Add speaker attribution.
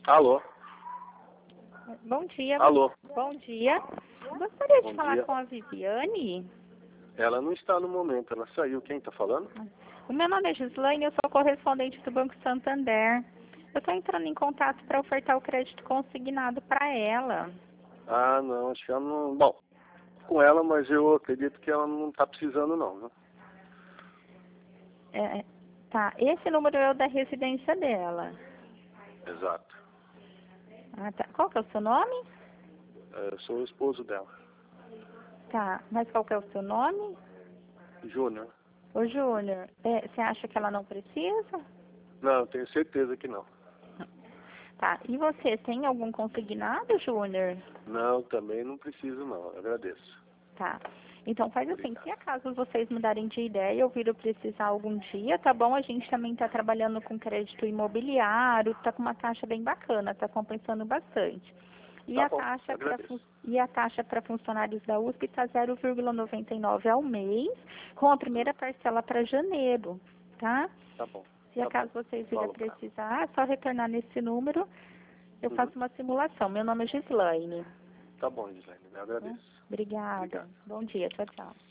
Speaker 1: Alô?
Speaker 2: Bom dia.
Speaker 1: Alô?
Speaker 2: Bom dia. Gostaria
Speaker 1: Bom
Speaker 2: de falar
Speaker 1: dia.
Speaker 2: com a Viviane.
Speaker 1: Ela não está no momento, ela saiu. Quem está falando?
Speaker 2: O meu nome é Gislaine, eu sou correspondente do Banco Santander. Eu estou entrando em contato para ofertar o crédito consignado para ela.
Speaker 1: Ah, não, acho que ela não... Bom, com ela, mas eu acredito que ela não está precisando não, né?
Speaker 2: Tá, esse número é o da residência dela.
Speaker 1: Exato.
Speaker 2: Ah, tá. Qual que é o seu nome?
Speaker 1: Eu sou o esposo dela,
Speaker 2: Tá, mas qual que é o seu nome?
Speaker 1: Júnior.
Speaker 2: Ô, Júnior, você acha que ela não precisa?
Speaker 1: Não, eu tenho certeza que não.
Speaker 2: Tá, e você tem algum consignado, Júnior?
Speaker 1: Não, também não preciso não, eu agradeço.
Speaker 2: Tá. Então faz assim,
Speaker 1: Obrigado.
Speaker 2: se acaso vocês mudarem de ideia ou vir eu precisar algum dia, tá bom? A gente também está trabalhando com crédito imobiliário, tá com uma taxa bem bacana, tá compensando bastante. E
Speaker 1: Tá
Speaker 2: a
Speaker 1: bom,
Speaker 2: taxa para
Speaker 1: agradeço.
Speaker 2: funcionários da USP está 0,99 ao mês, com a primeira parcela para janeiro, tá?
Speaker 1: Tá bom.
Speaker 2: Se
Speaker 1: Tá bom.
Speaker 2: acaso vocês virem a
Speaker 1: Falo pra ela.
Speaker 2: precisar, é só retornar nesse número, eu faço uma simulação. Meu nome é Gislaine.
Speaker 1: Tá bom, Gislaine, eu agradeço.
Speaker 2: Obrigada.
Speaker 1: Obrigado.
Speaker 2: Bom dia, tchau, tchau.